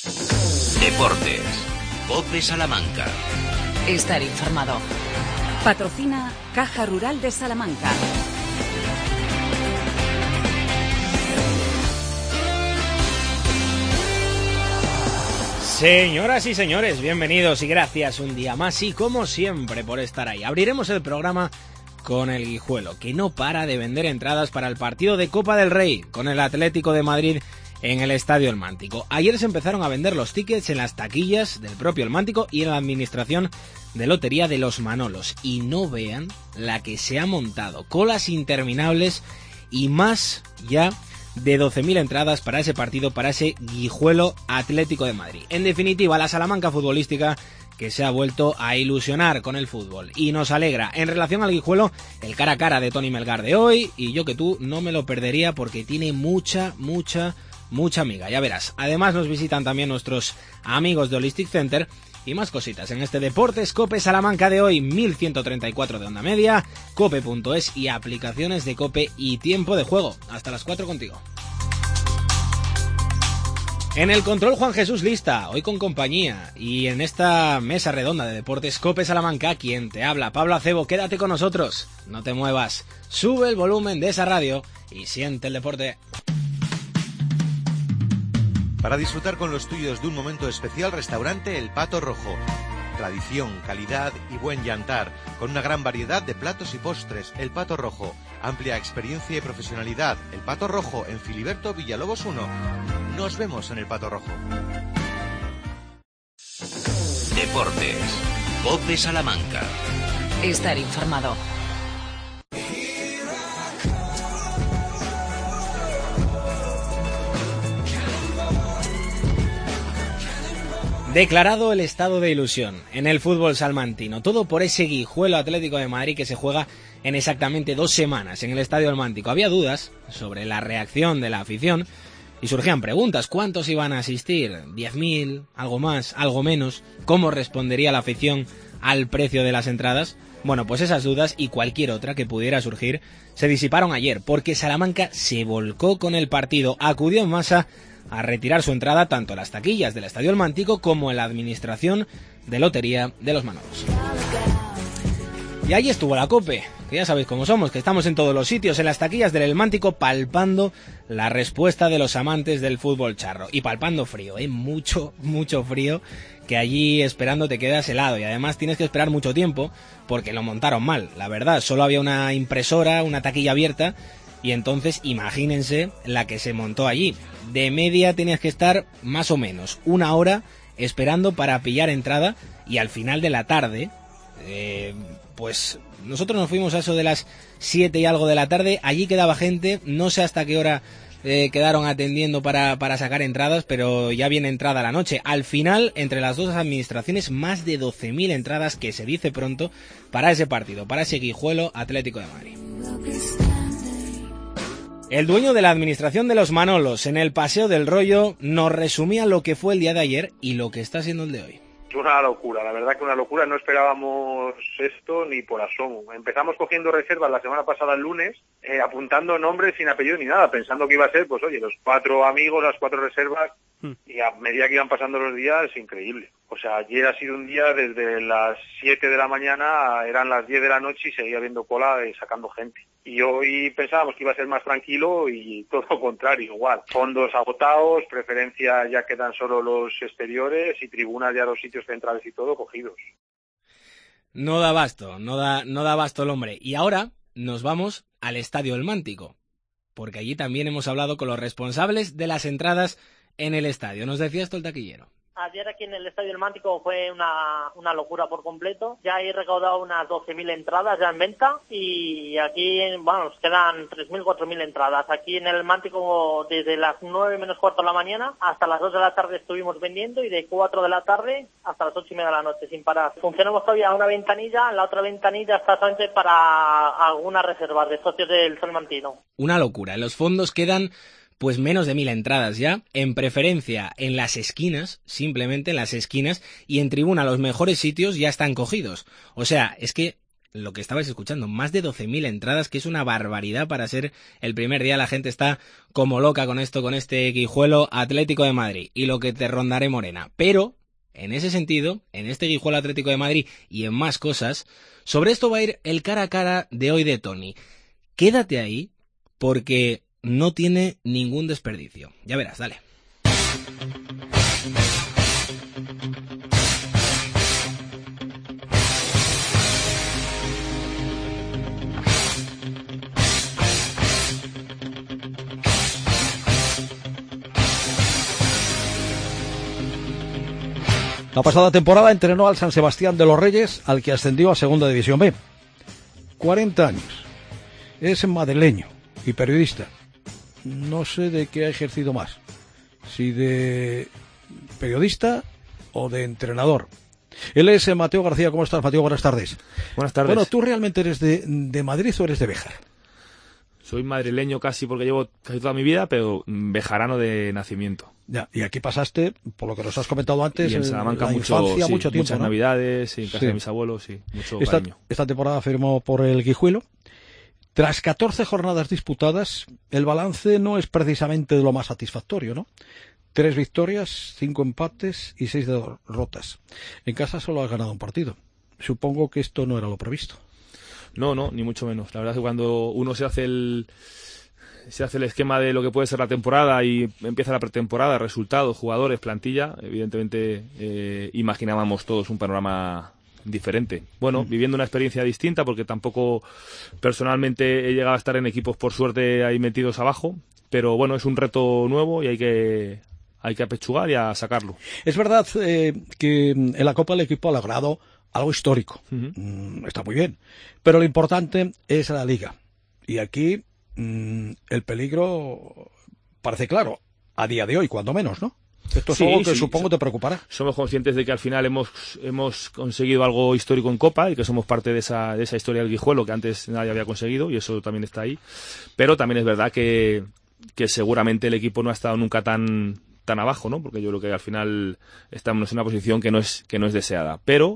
Deportes. COPE Salamanca. Estar informado. Patrocina Caja Rural de Salamanca. Señoras y señores, bienvenidos y gracias un día más y como siempre por estar ahí. Abriremos el programa con el Guijuelo, que no para de vender entradas para el partido de Copa del Rey con el Atlético de Madrid en el Estadio El Mántico. Ayer se empezaron a vender los tickets en las taquillas del propio El Mántico y en la administración de lotería de los Manolos. Y no vean la que se ha montado, colas interminables y más ya de 12.000 entradas para ese partido, para ese Guijuelo Atlético de Madrid. En definitiva, la Salamanca futbolística que se ha vuelto a ilusionar con el fútbol y nos alegra. En relación al Guijuelo, el cara a cara de Tony Melgar de hoy, y yo que tú no me lo perdería porque tiene mucha amiga, ya verás. Además nos visitan también nuestros amigos de Holistic Center y más cositas en este Deportes COPE Salamanca de hoy, 1134 de onda media, cope.es y aplicaciones de COPE y tiempo de juego. Hasta las 4 contigo. En el control Juan Jesús Lista, hoy con compañía, y en esta mesa redonda de Deportes COPE Salamanca, quien te habla, Pablo Acebo. Quédate con nosotros, no te muevas, sube el volumen de esa radio y siente el deporte. Para disfrutar con los tuyos de un momento especial, restaurante El Pato Rojo. Tradición, calidad y buen yantar, con una gran variedad de platos y postres. El Pato Rojo, amplia experiencia y profesionalidad. El Pato Rojo, en Filiberto Villalobos 1. Nos vemos en El Pato Rojo. Deportes. COPE Salamanca. Estar informado. Declarado el estado de ilusión en el fútbol salmantino, todo por ese Guijuelo Atlético de Madrid que se juega en exactamente 2 semanas en el Estadio El Mántico. Había dudas sobre la reacción de la afición y surgían preguntas: ¿cuántos iban a asistir? ¿10.000? ¿Algo más? ¿Algo menos? ¿Cómo respondería la afición al precio de las entradas? Bueno, pues esas dudas y cualquier otra que pudiera surgir se disiparon ayer, porque Salamanca se volcó con el partido, acudió en masa a retirar su entrada tanto en las taquillas del Estadio El Mántico como en la administración de lotería de los Manolos. Y ahí estuvo la COPE, que ya sabéis cómo somos, que estamos en todos los sitios, en las taquillas del El Mántico, palpando la respuesta de los amantes del fútbol charro. Y palpando frío, mucho frío, que allí esperando te quedas helado. Y además tienes que esperar mucho tiempo, porque lo montaron mal, la verdad. Solo había una impresora, una taquilla abierta, y entonces imagínense la que se montó allí. De media tenías que estar más o menos 1 hora esperando para pillar entrada, y al final de la tarde, pues nosotros nos fuimos a eso de las 7 y algo de la tarde, allí quedaba gente, no sé hasta qué hora quedaron atendiendo para sacar entradas, pero ya viene entrada la noche. Al final, entre las dos administraciones, más de 12.000 entradas, que se dice pronto, para ese partido, para ese Guijuelo Atlético de Madrid. El dueño de la administración de los Manolos en el Paseo del Rollo nos resumía lo que fue el día de ayer y lo que está siendo el de hoy. Es una locura, la verdad que una locura, no esperábamos esto ni por asomo. Empezamos cogiendo reservas la semana pasada el lunes, apuntando nombres sin apellido ni nada, pensando que iba a ser, pues oye, los 4 amigos, las 4 reservas, y a medida que iban pasando los días, increíble. O sea, ayer ha sido un día desde las 7 de la mañana, eran las 10 de la noche y seguía habiendo cola sacando gente. Y hoy pensábamos que iba a ser más tranquilo y todo lo contrario, igual. Fondos agotados, preferencia ya quedan solo los exteriores y tribunas ya los sitios centrales y todo cogidos. No da abasto, no da abasto el hombre. Y ahora nos vamos al Estadio El Mántico, porque allí también hemos hablado con los responsables de las entradas en el estadio. Nos decía esto el taquillero. Ayer aquí en el Estadio El Mántico fue una locura por completo. Ya he recaudado unas 12.000 entradas ya en venta y aquí, bueno, nos quedan 3.000, 4.000 entradas. Aquí en el Mántico desde las 9 menos cuarto de la mañana hasta las 2 de la tarde estuvimos vendiendo y de 4 de la tarde hasta las 8:30 de la noche sin parar. Funcionamos todavía una ventanilla, la otra ventanilla está solamente para algunas reservas de socios del salmantino. Una locura. Los fondos quedan pues menos de 1.000 entradas ya, en preferencia en las esquinas, simplemente en las esquinas, y en tribuna los mejores sitios ya están cogidos. O sea, es que lo que estabais escuchando, más de 12.000 entradas, que es una barbaridad para ser el primer día. La gente está como loca con esto, con este Guijuelo Atlético de Madrid y lo que te rondaré morena. Pero, en ese sentido, en este Guijuelo Atlético de Madrid y en más cosas, sobre esto va a ir el cara a cara de hoy de Tony. Quédate ahí, porque no tiene ningún desperdicio. Ya verás, dale. La pasada temporada entrenó al San Sebastián de los Reyes, al que ascendió a Segunda División B. 40 años. Es madrileño y periodista. No sé de qué ha ejercido más, si de periodista o de entrenador. Él es Mateo García. ¿Cómo estás, Mateo? Buenas tardes. Buenas tardes. Bueno, ¿tú realmente eres de Madrid o eres de Béjar? Soy madrileño casi porque llevo casi toda mi vida, pero bejarano de nacimiento. Ya, y aquí pasaste, por lo que nos has comentado antes, y en Salamanca mucho tiempo, muchas ¿no? Navidades, en casa de mis abuelos, mucho cariño. Esta temporada firmó por el Guijuelo. Tras 14 jornadas disputadas, el balance no es precisamente de lo más satisfactorio, ¿no? 3 victorias, 5 empates y 6 derrotas. En casa solo has ganado un partido. Supongo que esto no era lo previsto. No, ni mucho menos. La verdad es que cuando uno se hace el esquema de lo que puede ser la temporada y empieza la pretemporada, resultados, jugadores, plantilla, evidentemente imaginábamos todos un panorama diferente. Bueno, viviendo una experiencia distinta, porque tampoco personalmente he llegado a estar en equipos, por suerte, ahí metidos abajo, pero bueno, es un reto nuevo y hay que apechugar y a sacarlo. Es verdad que en la Copa el equipo ha logrado algo histórico. Está muy bien, pero lo importante es la Liga. Y aquí el peligro parece claro, a día de hoy, cuando menos, ¿no? Esto es algo que supongo te preocupará. Somos conscientes de que al final hemos conseguido algo histórico en Copa y que somos parte de esa historia del Guijuelo que antes nadie había conseguido, y eso también está ahí. Pero también es verdad que seguramente el equipo no ha estado nunca tan abajo, ¿no? Porque yo creo que al final estamos en una posición que no es deseada. Pero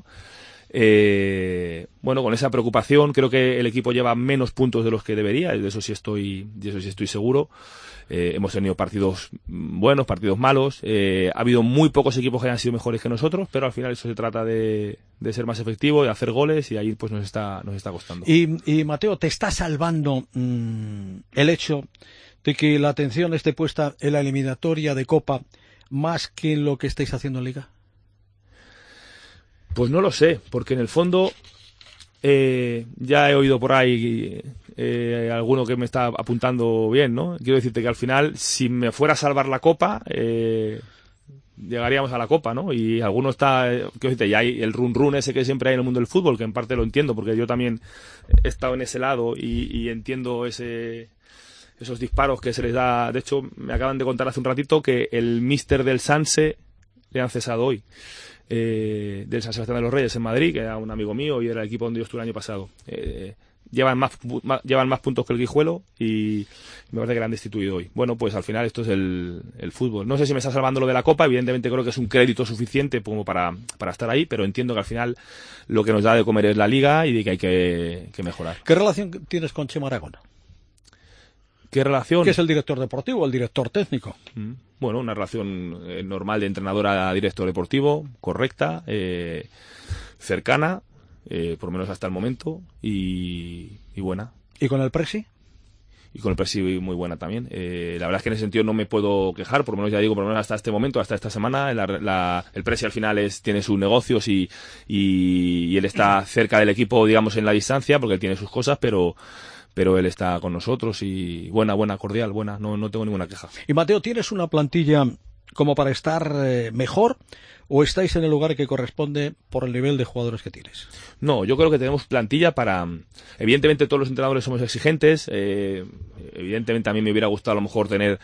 bueno, con esa preocupación creo que el equipo lleva menos puntos de los que debería, de eso sí estoy seguro. Hemos tenido partidos buenos, partidos malos, ha habido muy pocos equipos que hayan sido mejores que nosotros, pero al final eso se trata de ser más efectivo, de hacer goles, y ahí pues nos está costando. Y Mateo, ¿te está salvando el hecho de que la atención esté puesta en la eliminatoria de Copa más que en lo que estáis haciendo en Liga? Pues no lo sé, porque en el fondo ya he oído por ahí alguno que me está apuntando bien, ¿no? Quiero decirte que al final, si me fuera a salvar la Copa, llegaríamos a la Copa, ¿no? Y alguno está, quiero decirte, ya hay el run ese que siempre hay en el mundo del fútbol, que en parte lo entiendo, porque yo también he estado en ese lado y entiendo esos disparos que se les da. De hecho, me acaban de contar hace un ratito que el míster del Sanse le han cesado hoy. Del San Sebastián de los Reyes en Madrid, que era un amigo mío y era el equipo donde yo estuve el año pasado. Llevan más puntos que el Guijuelo y me parece que le han destituido hoy. Bueno, pues al final esto es el fútbol. No sé si me está salvando lo de la Copa, evidentemente creo que es un crédito suficiente como para estar ahí, pero entiendo que al final lo que nos da de comer es la Liga y de que hay que mejorar. ¿Qué relación tienes con Chema Aragona? ¿Qué relación? ¿Qué es el director deportivo, el director técnico? Bueno, una relación normal de entrenador a director deportivo, correcta, cercana, por lo menos hasta el momento, y buena. ¿Y con el Presi? Y con el Presi muy buena también. La verdad es que en ese sentido no me puedo quejar, por lo menos ya digo, por lo menos hasta este momento, hasta esta semana. El Presi al final tiene sus negocios y él está cerca del equipo, digamos, en la distancia, porque él tiene sus cosas, pero él está con nosotros y buena, cordial, buena, no tengo ninguna queja. Y Mateo, ¿tienes una plantilla como para estar mejor o estáis en el lugar que corresponde por el nivel de jugadores que tienes? No, yo creo que tenemos plantilla para... Evidentemente todos los entrenadores somos exigentes, evidentemente a mí me hubiera gustado a lo mejor tener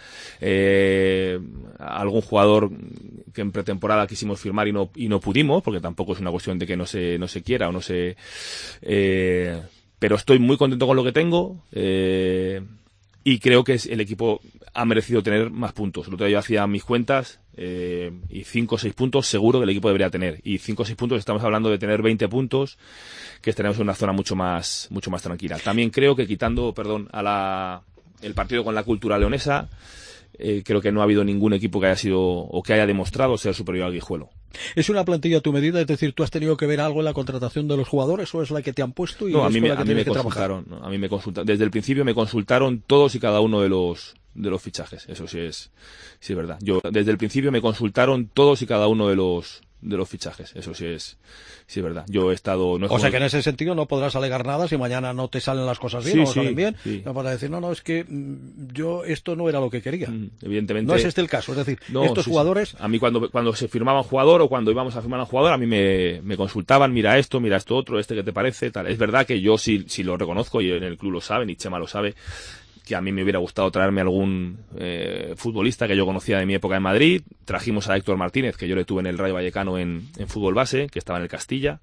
algún jugador que en pretemporada quisimos firmar y no pudimos, porque tampoco es una cuestión de que no se quiera o no se... pero estoy muy contento con lo que tengo y creo que el equipo ha merecido tener más puntos. El otro día yo hacía mis cuentas Y 5 o 6 puntos seguro que el equipo debería tener. Y 5 o 6 puntos estamos hablando de tener 20 puntos, que estaremos en una zona mucho más tranquila. También creo que quitando, el partido con la Cultural Leonesa, creo que no ha habido ningún equipo que haya sido o que haya demostrado ser superior al Guijuelo. ¿Es una plantilla a tu medida? Es decir, ¿tú has tenido que ver algo en la contratación de los jugadores o es la que te han puesto y no, a mí me consultaron. A mí me consultaron. Desde el principio me consultaron todos y cada uno de los fichajes. Eso sí es verdad. Desde el principio me consultaron todos y cada uno de los fichajes. Eso sí es verdad. Yo he estado... O sea que en ese sentido no podrás alegar nada si mañana no te salen las cosas bien o salen bien. Sí. No podrás decir, no, es que yo esto no era lo que quería. Evidentemente. No es este el caso. Es decir, estos jugadores... Sí. A mí cuando se firmaba un jugador o cuando íbamos a firmar a un jugador, a mí me consultaban, mira esto otro, ¿qué te parece? Tal. Es verdad que yo sí lo reconozco y en el club lo saben y Chema lo sabe, que a mí me hubiera gustado traerme algún futbolista que yo conocía de mi época en Madrid. Trajimos a Héctor Martínez, que yo le tuve en el Rayo Vallecano en fútbol base, que estaba en el Castilla.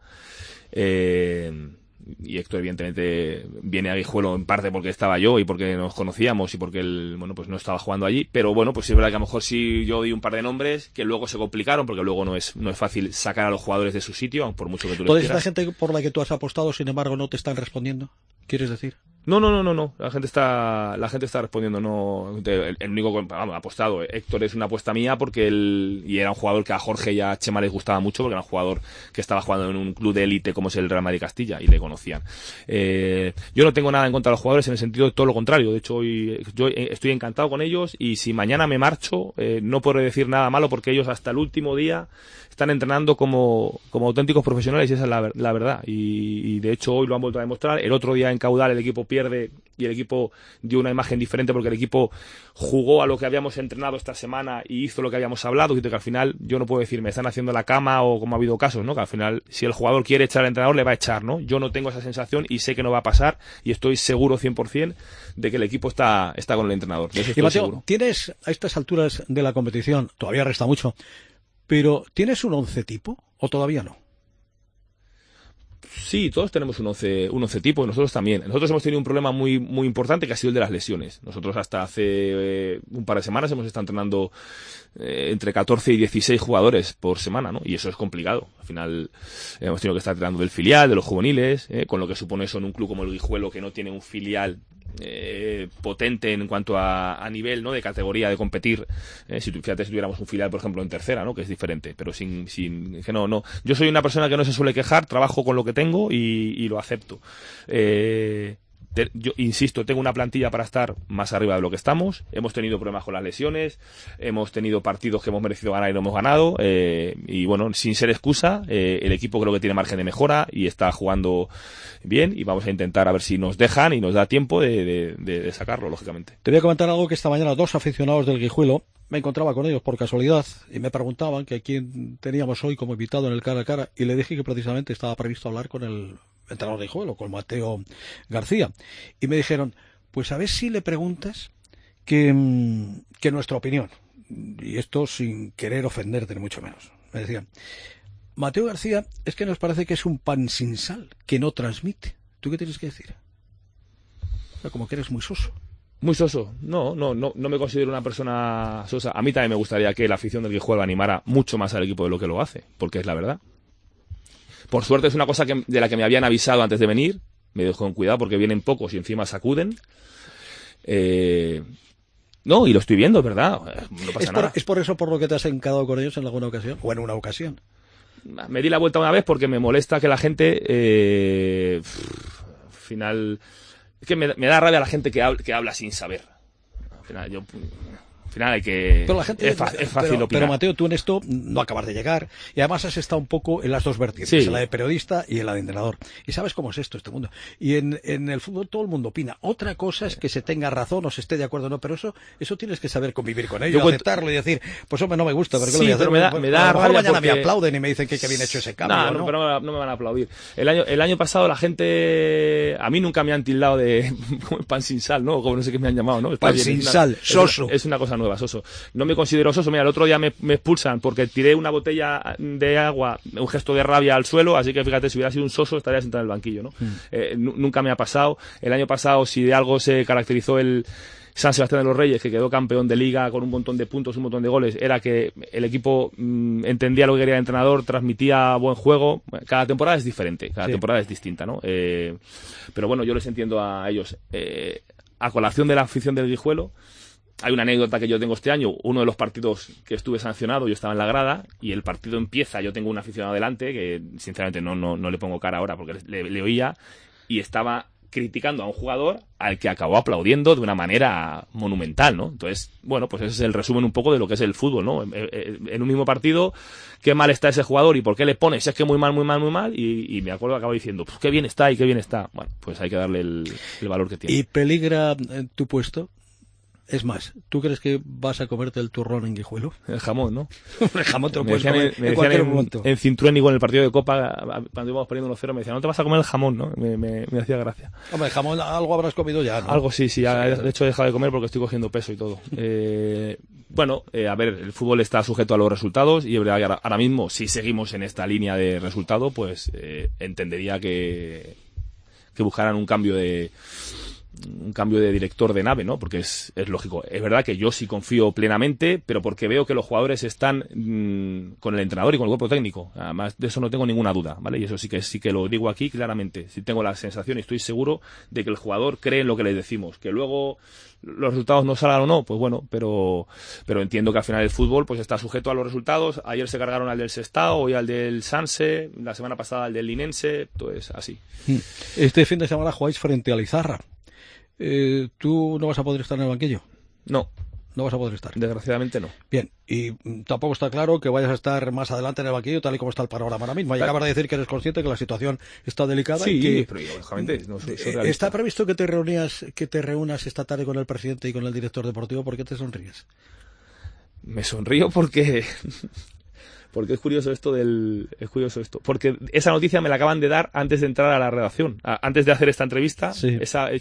Y Héctor evidentemente viene a Guijuelo en parte porque estaba yo y porque nos conocíamos y porque él, pues no estaba jugando allí, pero bueno, pues sí es verdad que a lo mejor sí yo di un par de nombres que luego se complicaron porque luego no es fácil sacar a los jugadores de su sitio, por mucho que tú les quieras. ¿Toda esta gente por la que tú has apostado, sin embargo, no te están respondiendo? ¿Quieres decir? No. La gente está respondiendo, no. El único apostado. Héctor es una apuesta mía porque y era un jugador que a Jorge y a Chema les gustaba mucho porque era un jugador que estaba jugando en un club de élite como es el Real Madrid Castilla y le conocían. Yo no tengo nada en contra de los jugadores, en el sentido de todo lo contrario. De hecho, yo estoy encantado con ellos y si mañana me marcho, no podré decir nada malo porque ellos hasta el último día están entrenando como auténticos profesionales y esa es la verdad. Y de hecho hoy lo han vuelto a demostrar. El otro día en Caudal el equipo pierde y el equipo dio una imagen diferente porque el equipo jugó a lo que habíamos entrenado esta semana y hizo lo que habíamos hablado, y que al final yo no puedo decir me están haciendo la cama o como ha habido casos, ¿no? Que al final si el jugador quiere echar al entrenador le va a echar, ¿no? Yo no tengo esa sensación y sé que no va a pasar y estoy seguro 100% de que el equipo está con el entrenador. Y Mateo, ¿tienes a estas alturas de la competición, todavía resta mucho, pero ¿tienes un 11 tipo o todavía no? Sí, todos tenemos un once tipo, y nosotros también. Nosotros hemos tenido un problema muy, muy importante que ha sido el de las lesiones. Nosotros hasta hace un par de semanas hemos estado entrenando entre 14 y 16 jugadores por semana, ¿no? Y eso es complicado. Al final hemos tenido que estar entrenando del filial, de los juveniles, con lo que supone eso en un club como el Guijuelo, que no tiene un filial potente en cuanto a nivel, ¿no? De categoría de competir. Si tuviéramos un filial, por ejemplo, en tercera, ¿no? Que es diferente, pero sin que no. Yo soy una persona que no se suele quejar, trabajo con lo que tengo y lo acepto. Yo insisto, tengo una plantilla para estar más arriba de lo que estamos. Hemos tenido problemas con las lesiones, hemos tenido partidos que hemos merecido ganar y no hemos ganado, y bueno, sin ser excusa, el equipo creo que tiene margen de mejora y está jugando bien, y vamos a intentar a ver si nos dejan y nos da tiempo de sacarlo, lógicamente. Te voy a comentar algo que esta mañana 2 aficionados del Guijuelo, me encontraba con ellos por casualidad y me preguntaban que a quién teníamos hoy como invitado en el cara a cara, y le dije que precisamente estaba previsto hablar con el entrenador de Guijuelo, con Mateo García, y me dijeron, pues a ver si le preguntas que nuestra opinión, y esto sin querer ofenderte ni mucho menos. Me decían, Mateo García es que nos parece que es un pan sin sal, que no transmite. ¿Tú qué tienes que decir? O sea, como que eres muy soso. Muy soso. No me considero una persona sosa. A mí también me gustaría que la afición del Guijuelo animara mucho más al equipo de lo que lo hace, porque es la verdad. Por suerte es una cosa de la que me habían avisado antes de venir. Me dijo con cuidado porque vienen pocos y encima sacuden. No, y lo estoy viendo, es verdad. No pasa nada. ¿Es por eso por lo que te has encadado con ellos en alguna ocasión? ¿O en una ocasión? Me di la vuelta una vez porque me molesta que la gente... al final... Es que me da rabia la gente que habla sin saber. Al final hay que... Pero la gente, es fácil opinar. Pero Mateo, tú en esto no acabas de llegar y además has estado un poco en las dos vertientes, sí. En la de periodista y en la de entrenador. Y sabes cómo es este mundo. Y en el fútbol todo el mundo opina. Otra cosa es que se tenga razón o se esté de acuerdo o no, pero eso tienes que saber convir con ello, aceptarlo y decir, pues hombre, no me gusta, pero ¿qué sí, lo voy a hacer? Pero me da rabia mañana porque... me aplauden y me dicen que bien hecho ese cambio. No, pero no me van a aplaudir. El año pasado la gente... A mí nunca me han tildado de pan sin sal, ¿no? Como no sé qué me han llamado, ¿no? Pan sin sal, soso. Es una cosa nueva, soso. No me considero soso. Mira, el otro día me expulsan porque tiré una botella de agua, un gesto de rabia al suelo, así que fíjate, si hubiera sido un soso estaría sentado en el banquillo, ¿no? Nunca me ha pasado. El año pasado, si de algo se caracterizó San Sebastián de los Reyes, que quedó campeón de liga con un montón de puntos, un montón de goles, era que el equipo entendía lo que quería el entrenador, transmitía buen juego. Cada temporada es diferente, cada temporada es distinta, ¿no? Pero bueno, yo les entiendo a ellos. A colación de la afición del Guijuelo, hay una anécdota que yo tengo este año. Uno de los partidos que estuve sancionado, yo estaba en la grada y el partido empieza, yo tengo un aficionado delante que sinceramente no le pongo cara ahora porque le oía, y estaba criticando a un jugador al que acabó aplaudiendo de una manera monumental, ¿no? Entonces, bueno, pues ese es el resumen un poco de lo que es el fútbol, ¿no? En un mismo partido, qué mal está ese jugador y por qué le pones, es que muy mal, y me acuerdo que acabo diciendo, pues qué bien está y qué bien está. Bueno, pues hay que darle el valor que tiene. ¿Y peligra tu puesto? Es más, ¿tú crees que vas a comerte el turrón en Guijuelo? El jamón, ¿no? El jamón te lo Me puedes decían comer en cualquier momento. En Cintruénigo, en el partido de Copa, cuando íbamos perdiendo 1-0, me decían, no te vas a comer el jamón, ¿no? Me hacía gracia. Hombre, el jamón algo habrás comido ya, ¿no? Algo sí, de hecho he dejado de comer porque estoy cogiendo peso y todo. Bueno, a ver, el fútbol está sujeto a los resultados y ahora mismo, si seguimos en esta línea de resultado, pues entendería que buscaran un cambio de director de nave, ¿no? Porque es lógico. Es verdad que yo sí confío plenamente, pero porque veo que los jugadores están con el entrenador y con el cuerpo técnico. Además, de eso no tengo ninguna duda, ¿vale? Y eso sí que lo digo aquí claramente. Sí tengo la sensación y estoy seguro de que el jugador cree en lo que le decimos. Que luego los resultados no salgan o no, pues bueno, pero entiendo que al final el fútbol pues está sujeto a los resultados. Ayer se cargaron al del Sestao, hoy al del Sanse, la semana pasada al del Linense, entonces así. Este fin de semana jugáis frente al Izarra. ¿Tú no vas a poder estar en el banquillo? No. No vas a poder estar. Desgraciadamente no. Bien, y tampoco está claro que vayas a estar más adelante en el banquillo tal y como está el panorama ahora mismo. Y acabas de decir que eres consciente que la situación está delicada. Sí, y que, pero yo, lógicamente, no soy ¿está previsto que te reúnas esta tarde con el presidente y con el director deportivo? ¿Por qué te sonríes? Me sonrío porque es curioso esto porque esa noticia me la acaban de dar antes de entrar a la redacción, antes de hacer esta entrevista. Sí. Esa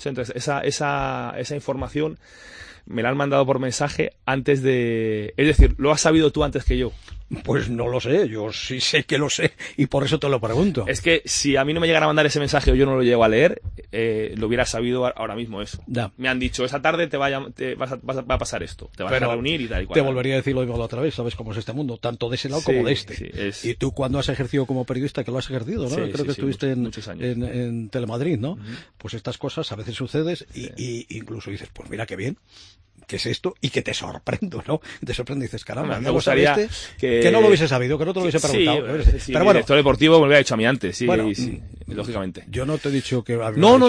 información me la han mandado por mensaje antes de... Es decir, ¿lo has sabido tú antes que yo? Pues no lo sé, yo sí sé que lo sé y por eso te lo pregunto. Es que si a mí no me llegara a mandar ese mensaje o yo no lo llego a leer, lo hubiera sabido ahora mismo eso. Ya. Me han dicho, esa tarde va a pasar esto, te vas a reunir y tal y cual. Te volvería a decir lo mismo la otra vez, sabes cómo es este mundo, tanto de ese lado como de este. Sí, y tú cuando has ejercido como periodista, que lo has ejercido, ¿no? Creo que estuviste muchos años. en Telemadrid, ¿no? Uh-huh. Pues estas cosas a veces suceden y incluso dices, pues mira qué bien. ¿Qué es esto? Y que te sorprendo, ¿no? Te sorprende y dices, caramba, me gustaría que no lo hubiese sabido, que no te lo hubiese preguntado. Sí, pero bueno, el director deportivo me lo hubiera dicho a mí antes, sí, lógicamente. Yo no te he dicho que... No,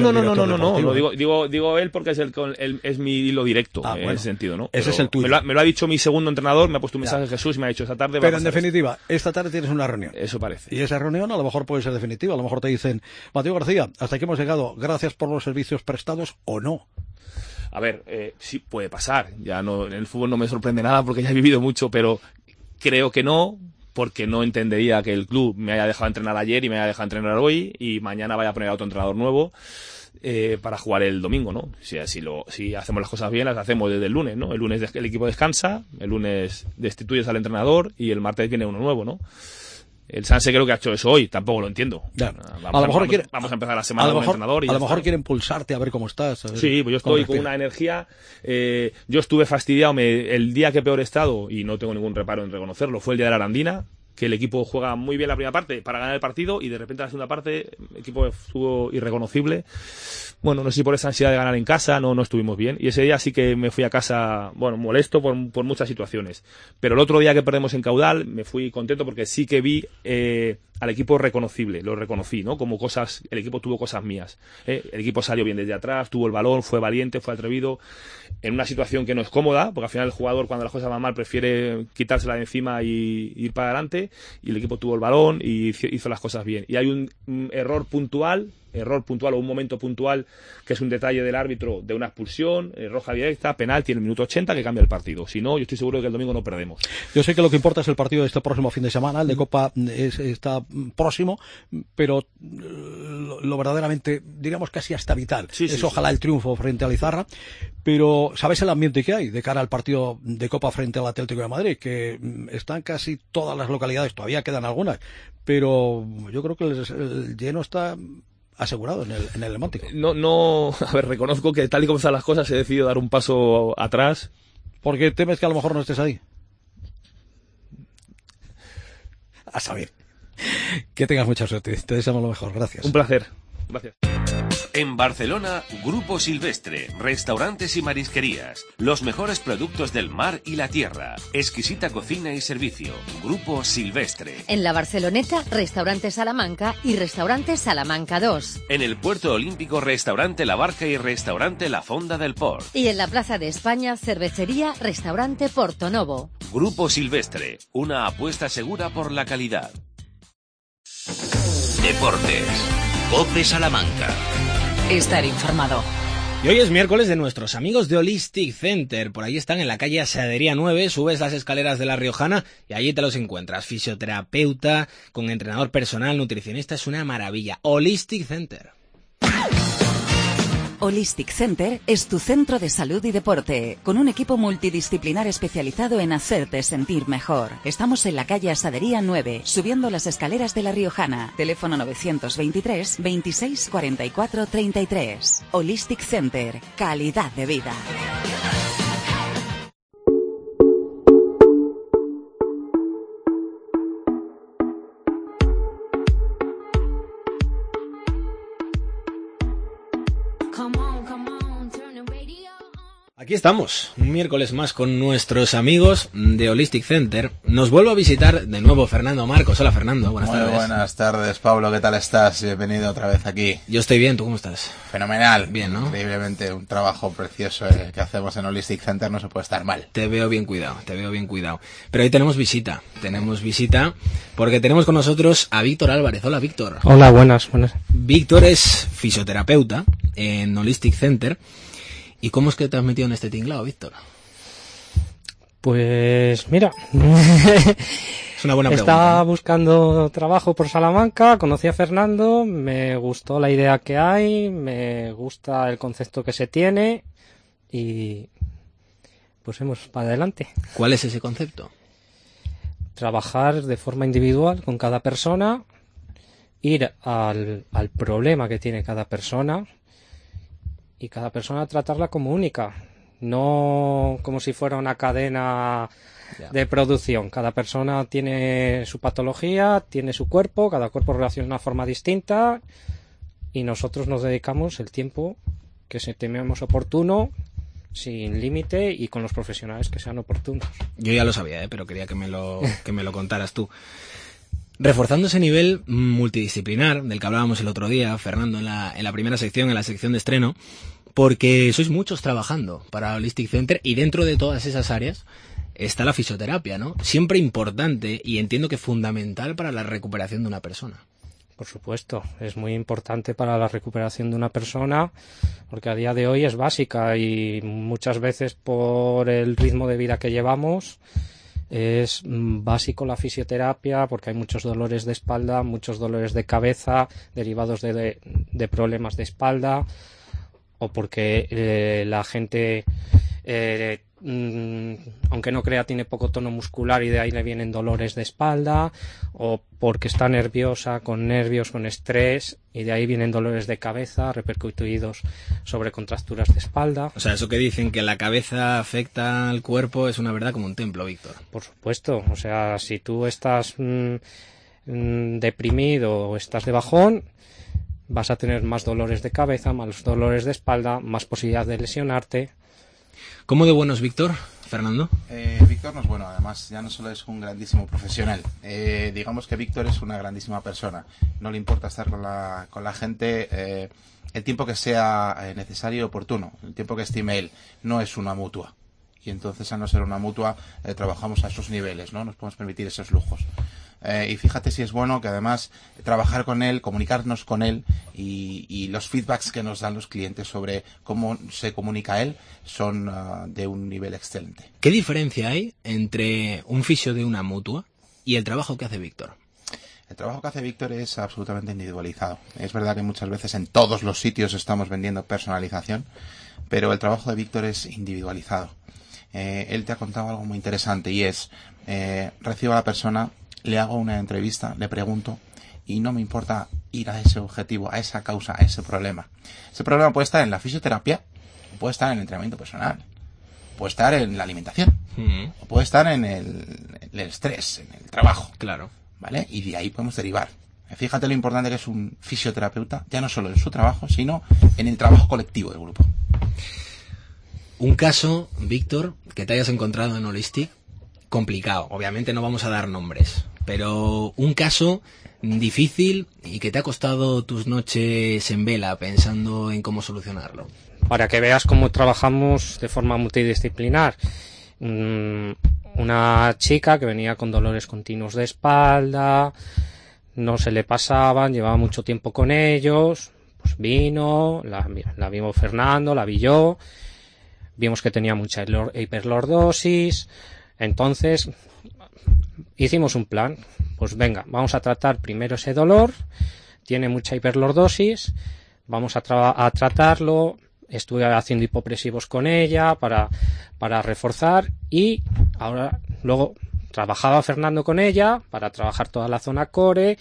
digo él porque es mi hilo directo, en ese sentido, ¿no? Ese es el tuyo. Me lo ha dicho mi segundo entrenador, me ha puesto un mensaje Jesús y me ha dicho esta tarde... Pero en definitiva, esta tarde tienes una reunión. Eso parece. Y esa reunión a lo mejor puede ser definitiva, a lo mejor te dicen, Mateo García, hasta aquí hemos llegado, gracias por los servicios prestados o no. A ver, sí puede pasar. Ya no, en el fútbol no me sorprende nada porque ya he vivido mucho, pero creo que no, porque no entendería que el club me haya dejado entrenar ayer y me haya dejado entrenar hoy y mañana vaya a poner a otro entrenador nuevo para jugar el domingo, ¿no? Si hacemos las cosas bien, las hacemos desde el lunes, ¿no? El lunes el equipo descansa, el lunes destituyes al entrenador y el martes viene uno nuevo, ¿no? El Sanse creo que ha hecho eso hoy, tampoco lo entiendo. Ya. Vamos a empezar la semana con un entrenador. A lo mejor quieren pulsarte a ver cómo estás. Sí, pues yo estoy con una energía. Yo estuve fastidiado el día que peor he estado, y no tengo ningún reparo en reconocerlo, fue el día de la Arandina, que el equipo juega muy bien la primera parte para ganar el partido y de repente la segunda parte el equipo estuvo irreconocible. Bueno, no sé si por esa ansiedad de ganar en casa no estuvimos bien, y ese día sí que me fui a casa, bueno, molesto por muchas situaciones, pero el otro día que perdemos en Caudal me fui contento porque sí que vi al equipo reconocible, lo reconocí, ¿no? Como cosas, el equipo tuvo cosas mías, el equipo salió bien desde atrás, tuvo el balón, fue valiente, fue atrevido, en una situación que no es cómoda, porque al final el jugador cuando las cosas van mal prefiere quitársela de encima y ir para adelante, y el equipo tuvo el balón y hizo las cosas bien, y hay un error puntual o un momento puntual que es un detalle del árbitro de una expulsión, roja directa, penalti en el minuto 80 que cambia el partido. Si no, yo estoy seguro de que el domingo no perdemos. Yo sé que lo que importa es el partido de este próximo fin de semana, el de Copa está próximo, pero lo verdaderamente, diríamos casi hasta vital, ojalá el triunfo frente al Izarra, pero ¿sabes el ambiente que hay de cara al partido de Copa frente al Atlético de Madrid? Que están casi todas las localidades, todavía quedan algunas, pero yo creo que el lleno está asegurado en el Mántico. No, a ver, reconozco que tal y como están las cosas he decidido dar un paso atrás. ¿Por qué temes que a lo mejor no estés ahí? A saber. Que tengas mucha suerte. Te deseamos lo mejor. Gracias. Un placer. Gracias. En Barcelona, Grupo Silvestre, restaurantes y marisquerías, los mejores productos del mar y la tierra, exquisita cocina y servicio. Grupo Silvestre. En la Barceloneta, Restaurante Salamanca y Restaurante Salamanca 2. En el Puerto Olímpico, Restaurante La Barca y Restaurante La Fonda del Port. Y en la Plaza de España, Cervecería Restaurante Porto Novo. Grupo Silvestre, una apuesta segura por la calidad. Deportes. COPE Salamanca. Estar informado. Y hoy es miércoles de nuestros amigos de Holistic Center. Por ahí están en la calle Asadería 9, subes las escaleras de La Riojana y allí te los encuentras. Fisioterapeuta, con entrenador personal, nutricionista, es una maravilla. Holistic Center. Holistic Center es tu centro de salud y deporte, con un equipo multidisciplinar especializado en hacerte sentir mejor. Estamos en la calle Asadería 9, subiendo las escaleras de La Riojana. Teléfono 923 26 44 33. Holistic Center, calidad de vida. Aquí estamos, un miércoles más con nuestros amigos de Holistic Center. Nos vuelve a visitar de nuevo Fernando Marcos. Hola Fernando, buenas tardes. Muy buenas tardes, Pablo, ¿qué tal estás? Bienvenido otra vez aquí. Yo estoy bien, ¿tú cómo estás? Fenomenal. Bien, ¿no? Increíblemente, un trabajo precioso que hacemos en Holistic Center, no se puede estar mal. Te veo bien cuidado. Pero hoy tenemos visita porque tenemos con nosotros a Víctor Álvarez. Hola Víctor. Hola, buenas. Víctor es fisioterapeuta en Holistic Center. ¿Y cómo es que te has metido en este tinglado, Víctor? Pues mira, es una buena pregunta. Estaba buscando trabajo por Salamanca, conocí a Fernando, me gustó la idea que hay, me gusta el concepto que se tiene y pues hemos para adelante. ¿Cuál es ese concepto? Trabajar de forma individual con cada persona, ir al problema que tiene cada persona y cada persona tratarla como única, no como si fuera una cadena de producción. Cada persona tiene su patología, tiene su cuerpo, cada cuerpo reacciona de una forma distinta y nosotros nos dedicamos el tiempo que tememos oportuno, sin límite y con los profesionales que sean oportunos. Yo ya lo sabía, pero quería que me lo contaras tú. Reforzando ese nivel multidisciplinar del que hablábamos el otro día, Fernando, en la primera sección, en la sección de estreno, porque sois muchos trabajando para Holistic Center y dentro de todas esas áreas está la fisioterapia, ¿no? Siempre importante y entiendo que fundamental para la recuperación de una persona. Por supuesto, es muy importante para la recuperación de una persona porque a día de hoy es básica y muchas veces por el ritmo de vida que llevamos es básico la fisioterapia porque hay muchos dolores de espalda, muchos dolores de cabeza derivados de problemas de espalda o porque la gente, aunque no crea, tiene poco tono muscular y de ahí le vienen dolores de espalda o porque está nerviosa, con nervios, con estrés y de ahí vienen dolores de cabeza repercutidos sobre contracturas de espalda. O sea, eso que dicen que la cabeza afecta al cuerpo es una verdad como un templo, Víctor. Por supuesto, o sea, si tú estás deprimido o estás de bajón, vas a tener más dolores de cabeza, más dolores de espalda, más posibilidad de lesionarte. ¿Cómo de bueno es Víctor, Fernando? Víctor no es bueno, además ya no solo es un grandísimo profesional, digamos que Víctor es una grandísima persona, no le importa estar con la gente el tiempo que sea necesario y oportuno, el tiempo que estime él, no es una mutua. Y entonces, al no ser una mutua, trabajamos a esos niveles, ¿no? Nos podemos permitir esos lujos. Y fíjate si es bueno que además trabajar con él, comunicarnos con él y los feedbacks que nos dan los clientes sobre cómo se comunica él son de un nivel excelente. ¿Qué diferencia hay entre un fisio de una mutua y el trabajo que hace Víctor? El trabajo que hace Víctor es absolutamente individualizado. Es verdad que muchas veces en todos los sitios estamos vendiendo personalización, pero el trabajo de Víctor es individualizado. Él te ha contado algo muy interesante y es, recibo a la persona, le hago una entrevista, le pregunto y no me importa ir a ese objetivo, a esa causa, a ese problema. Ese problema puede estar en la fisioterapia, puede estar en el entrenamiento personal, puede estar en la alimentación, o puede estar en el estrés, en el trabajo. Claro. ¿Vale? Y de ahí podemos derivar. Fíjate lo importante que es un fisioterapeuta, ya no solo en su trabajo, sino en el trabajo colectivo del grupo. Un caso, Víctor, que te hayas encontrado en Holistic, complicado. Obviamente no vamos a dar nombres, pero un caso difícil y que te ha costado tus noches en vela pensando en cómo solucionarlo. Para que veas cómo trabajamos de forma multidisciplinar. Una chica que venía con dolores continuos de espalda, no se le pasaban, llevaba mucho tiempo con ellos, pues vino, la vimos Fernando, la vi yo, vimos que tenía mucha hiperlordosis, entonces hicimos un plan, pues venga, vamos a tratar primero ese dolor, tiene mucha hiperlordosis, vamos a tratarlo. Estuve haciendo hipopresivos con ella para reforzar y ahora luego trabajaba Fernando con ella para trabajar toda la zona core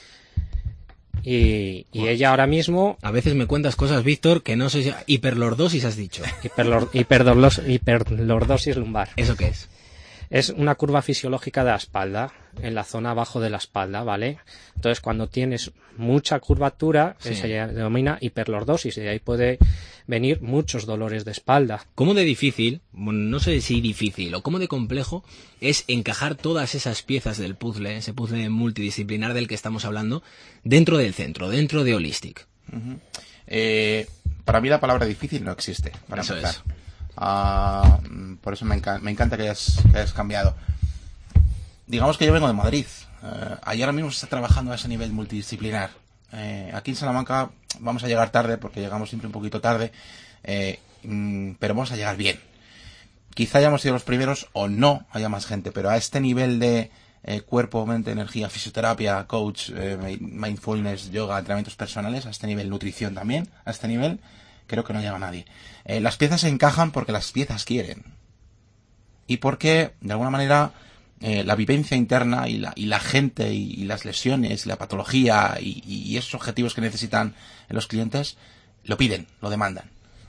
y ella ahora mismo... A veces me cuentas cosas, Víctor, que no sé si... Hiperlordosis has dicho. Hiperlordosis lumbar. ¿Eso qué es? Es una curva fisiológica de la espalda, en la zona abajo de la espalda, ¿vale? Entonces, cuando tienes mucha curvatura, sí, se denomina hiperlordosis, y de ahí puede venir muchos dolores de espalda. ¿Cómo de difícil, no sé si difícil, o cómo de complejo es encajar todas esas piezas del puzzle, ese puzzle multidisciplinar del que estamos hablando, dentro del centro, dentro de Holistic? Para mí la palabra difícil no existe, para Eso empezar. es. Por eso me encanta que hayas cambiado. Digamos que yo vengo de Madrid. Allí ahora mismo se está trabajando a ese nivel multidisciplinar. Aquí en Salamanca vamos a llegar tarde, porque llegamos siempre un poquito tarde, pero vamos a llegar bien. Quizá hayamos sido los primeros o no haya más gente, pero a este nivel de cuerpo, mente, energía, fisioterapia, coach, mindfulness, yoga, entrenamientos personales, a este nivel, nutrición también, a este nivel, creo que no llega nadie. Las piezas se encajan porque las piezas quieren. Y porque, de alguna manera, la vivencia interna y la gente y las lesiones, y la patología y esos objetivos que necesitan los clientes, lo piden, lo demandan.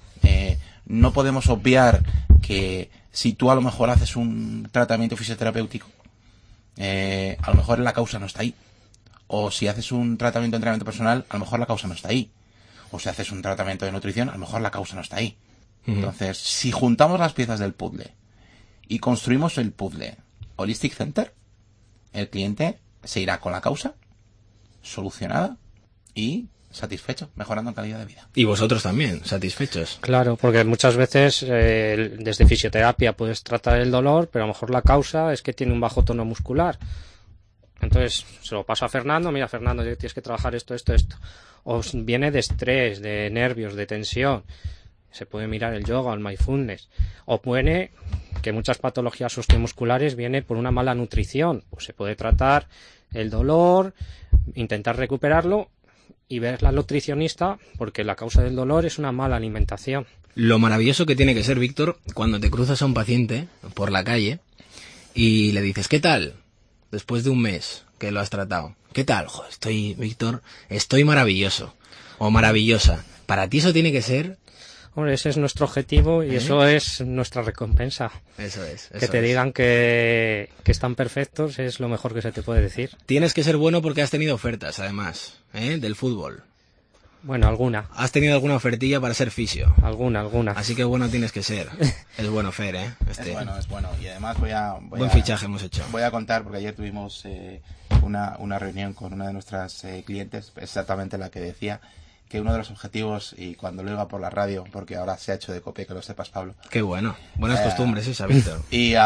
No podemos obviar que si tú a lo mejor haces un tratamiento fisioterapéutico, a lo mejor la causa no está ahí. O si haces un tratamiento de entrenamiento personal, a lo mejor la causa no está ahí. O si haces un tratamiento de nutrición, a lo mejor la causa no está ahí. Entonces, si juntamos las piezas del puzzle y construimos el puzzle Holistic Center, el cliente se irá con la causa solucionada y satisfecho, mejorando en calidad de vida. Y vosotros también, satisfechos. Claro, porque muchas veces desde fisioterapia puedes tratar el dolor, pero a lo mejor la causa es que tiene un bajo tono muscular. Entonces se lo paso a Fernando, mira Fernando, tienes que trabajar esto. O viene de estrés, de nervios, de tensión. Se puede mirar el yoga o el mindfulness. O puede que muchas patologías osteomusculares vienen por una mala nutrición. Pues se puede tratar el dolor, intentar recuperarlo y ver la nutricionista, porque la causa del dolor es una mala alimentación. Lo maravilloso que tiene que ser, Víctor, cuando te cruzas a un paciente por la calle y le dices, ¿qué tal? Después de un mes que lo has tratado. ¿Qué tal? Joder, Víctor, estoy maravilloso. O maravillosa. Para ti eso tiene que ser... Hombre, ese es nuestro objetivo y eso es nuestra recompensa. Eso es. Que te digan que están perfectos es lo mejor que se te puede decir. Tienes que ser bueno porque has tenido ofertas, además, del fútbol. Bueno, alguna. ¿Has tenido alguna ofertilla para ser fisio? Alguna. Así que bueno tienes que ser. Es bueno, Fer, ¿eh? Es bueno. Y además buen fichaje hemos hecho. Voy a contar, porque ayer tuvimos una reunión con una de nuestras clientes, exactamente la que decía, que uno de los objetivos, y cuando lo oiga por la radio, porque ahora se ha hecho de copia, que lo sepas, Pablo. Qué bueno. Buenas costumbres esa, Víctor.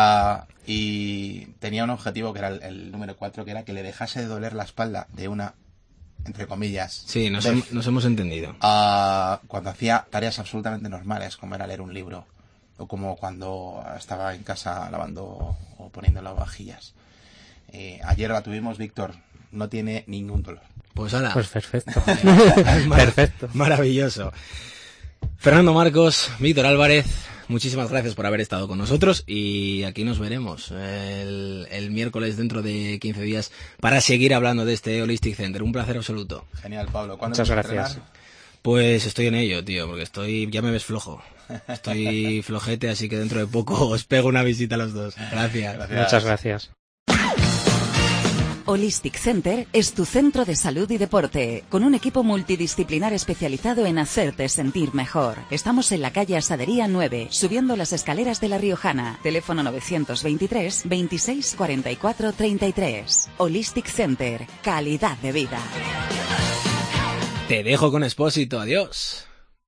Y tenía un objetivo que era el número 4, que era que le dejase de doler la espalda de una, entre comillas... Sí, nos hemos entendido. Cuando hacía tareas absolutamente normales, como era leer un libro, o como cuando estaba en casa lavando o poniendo lavavajillas. Ayer la tuvimos, Víctor, no tiene ningún dolor. Pues ala. Pues perfecto. Perfecto. Maravilloso. Fernando Marcos, Víctor Álvarez, muchísimas gracias por haber estado con nosotros y aquí nos veremos el miércoles dentro de 15 días para seguir hablando de este Holistic Center. Un placer absoluto. Genial, Pablo. Muchas gracias. Pues estoy en ello, tío, porque ya me ves flojo. Estoy flojete, así que dentro de poco os pego una visita a los dos. Gracias. Muchas gracias. Holistic Center es tu centro de salud y deporte, con un equipo multidisciplinar especializado en hacerte sentir mejor. Estamos en la calle Asadería 9, subiendo las escaleras de La Riojana. Teléfono 923 26 44 33. Holistic Center, calidad de vida. Te dejo con Expósito, adiós.